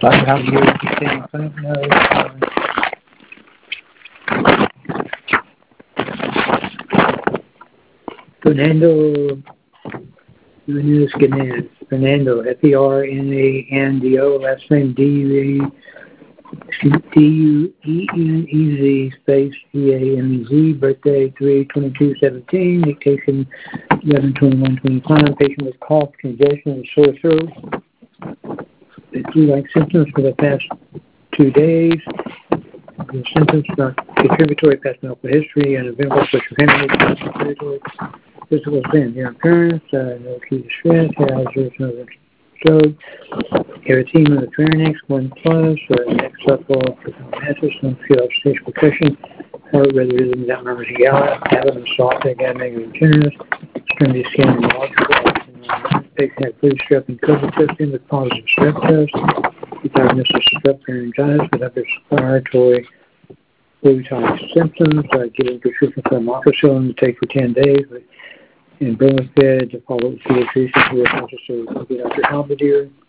Like how you understand lymph nodes. Fernando Fernandez, Fernando, F-E-R-N-A-N-D-O, last name D-U-E-N-E-Z, space E-A-M-E-Z, birthday 3/22/17, dictation 11/21/25, patient with cough, congestion, and sore throat. The flu-like symptoms for the past 2 days. The symptoms not contributory past medical history and eventful social contributory physical event. Your appearance, no acute distress, hazards, no stroke, erythema of the pharynx, 1+, neck supple, mattress, no feel stage percussion, heart rhythm without murmurs and abdomen soft, negative generous, extremity scan and logical. Patient had flu, strep, and COVID testing with positive strep test. Diagnosis of strep laryngitis with respiratory flu-type symptoms. Giving prescription for amoxicillin to take for 10 days. And Bromafed to follow with pediatricians who are conscious of Dr. Albedere.